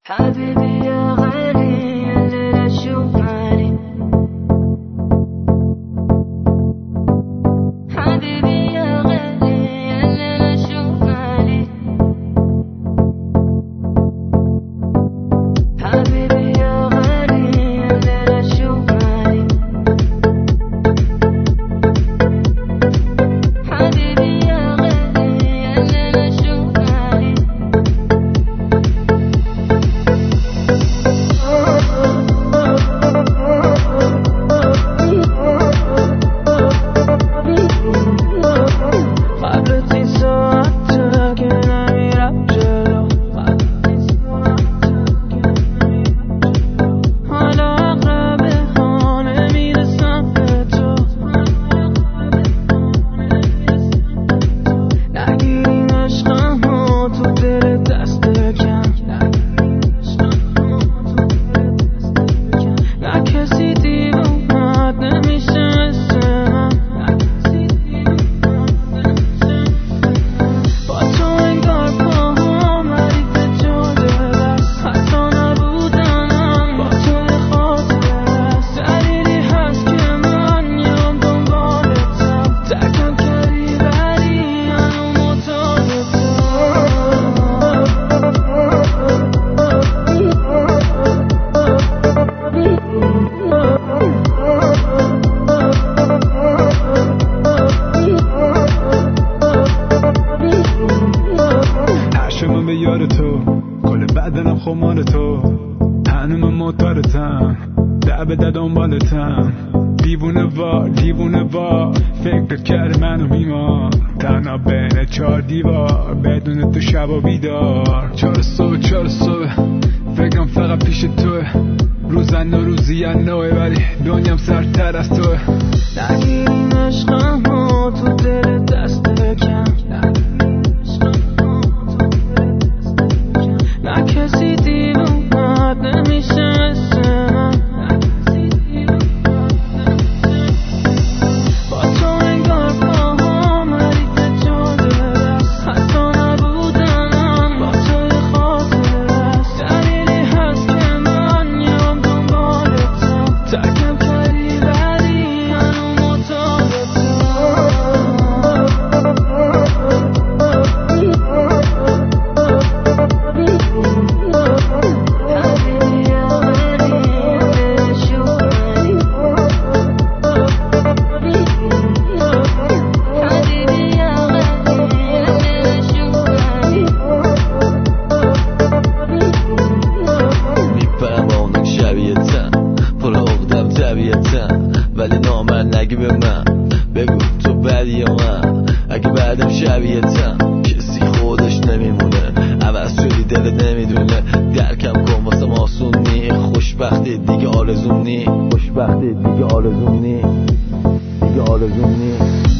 حبيبي يا غالي الليلة شوف مالي حبيبي يا غالي الليلة شوف مالي حبيبي يا غالي الليلة شوف مالي حبيبي يا غالي الليلة شوف مالي یار تو کل بدنم خمار تو هنوز موتورتم به دنبالتم دیوونه وا فکر کرد منو میمار تنها بین 4 دیوار بدون تو شب و بیدار 4 صبح فکرم فقط پیش توه روزن و روزی نوه ولی دنیام سرتر از توه نگیرین عشقم و تو دل دست کم نه کسی دیوونت نمیشه مثل من با تو انگار پاهم ریخت جاده دست حتی نبودنم با تو یه خاطره است دلیلی هست که من یام دنبالتم ترکم کردی ولی هنو معتادتم ولی نامن نگی به من بگو تو بدی یا من اگه بعدم شبیهتم کسی خودش نمیمونه عوض شدی دلت نمیدونه درکم کن واسم آسون نی خوشبختی دیگه آرزوم نی